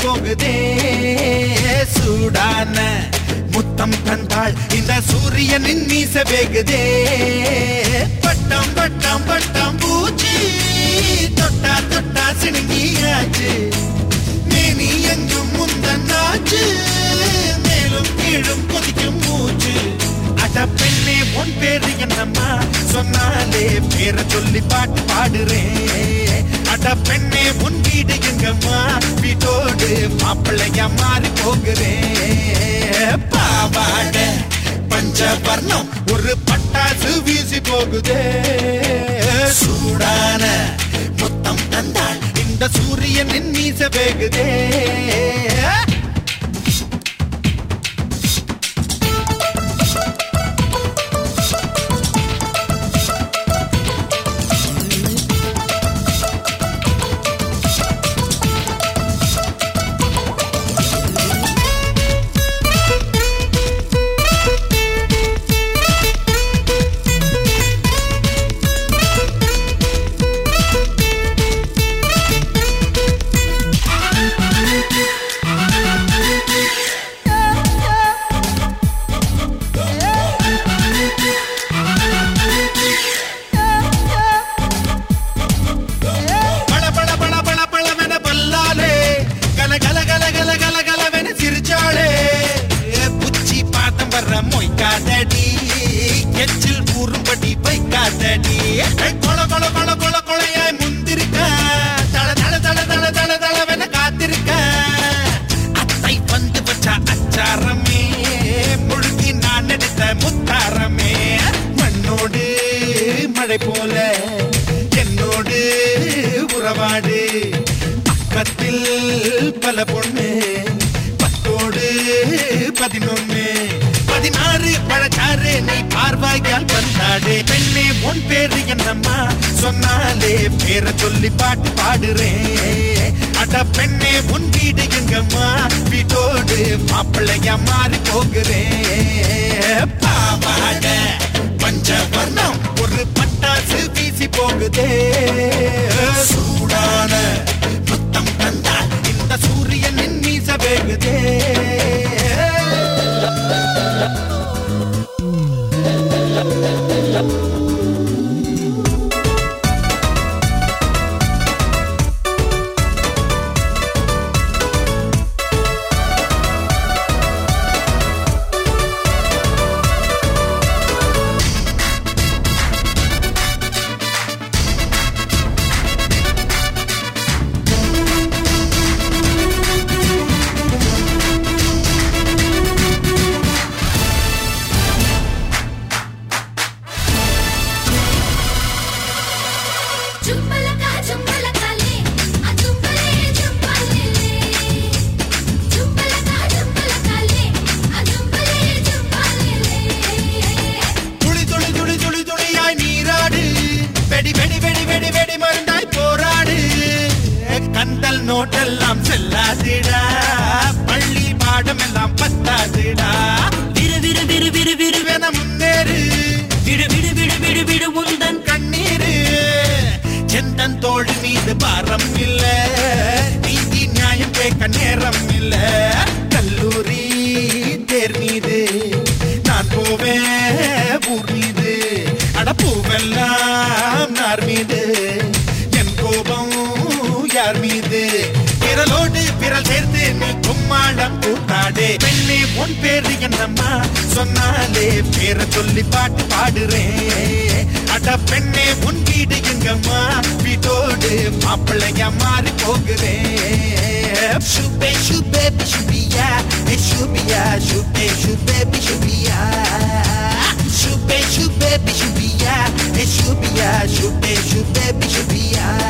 போகுதே சூடான முத்தம் தந்தாள் இந்த சூரியனின் மீச வேகுதே பட்டம் பட்டம் பட்டம் பூச்சி தொட்டா தொட்டா சிணுங்கியாச்சு மேனி எங்கும் முந்தன்னாச்சு மேலும் கீழும் கொதிக்கும் மூச்சு அட பெண்ணே உன் பேரு என்னம்மா சொன்னாலே பேரை சொல்லி பாட்டு பாடுறேன் அட பெண்ணே உன் வீடு எங்கம்மா வீட்டோடு மாப்பிள்ளையா மாறி போகிறேன் பாவாட பஞ்சவர்ணம் ஒரு பட்டாசு வீசி போகுதே சூடான முத்தம் தந்தாள் இந்த சூரியனின் மீச வேகுதே மொய்க்காதடி எச்சில் கூறும்படி வைக்காதடி கொல கொல கொல கொல கொலையாய் முந்திருக்க தள தள தள தள தள தளவென காத்திருக்க அத்தை வந்து வச்சா அச்சாரமே முழுகி நான் எடுத்த முத்தாரமே மண்ணோடு மழை போல என்னோடு உறவாடு பக்கத்தில் பல பொண்ணு 11 16 பழச்சாறு நீ பார்வாயால் வந்தாடே பெண்ணே உன் பேரு என்னம்மா சொன்னாலே பேரை சொல்லி பாட்டு பாடுறேன் அட பெண்ணே உன் வீடு எங்கம்மா வீட்டோடு மாப்பிள்ளையா மாறி போகிறேன் பாவாட பஞ்சவர்ணம் ஒரு பட்டாசு வீசி போகுதே சூடான முத்தம் தந்தாள் இந்த சூரியனின் மீச வேகுதே கந்தல் நோட்டெல்லாம் செல்லாதிடா பள்ளி பாடம் எல்லாம் பத்தாதிடா விரு விரு விரு விரு விருவென முன்னேறு விடு விடு விடு விடு விடு உந்தன் கண்ணீரு செந்தன் தோள் மீது பாரம் இல்ல நீதி நியாயம் கேட்க நேரம் இல்ல கல்லூரி தேர் மீது நான் போவேன் ஊர் மீது அடப்பூவெல்லாம் நார் மீது என் கோபம் யார் மீது விரலோடு விரல் சேர்த்து நீ கும்மாளம் கூத்தாடே பெண்ணே உன் பேரு என்னம்மா சொன்னாலே பேரை சொல்லி பாட்டு பாடுறேன் அட பெண்ணே உன் வீடு எங்கம்மா வீட்டோடு மாப்பிள்ளையா மாறி போகிறேன் சுபே சுபே சுபியா சுபியா சுபே சுபே சுபியா சுபே சுபே சுபியா சுபியா சுபே சுபே சுபியா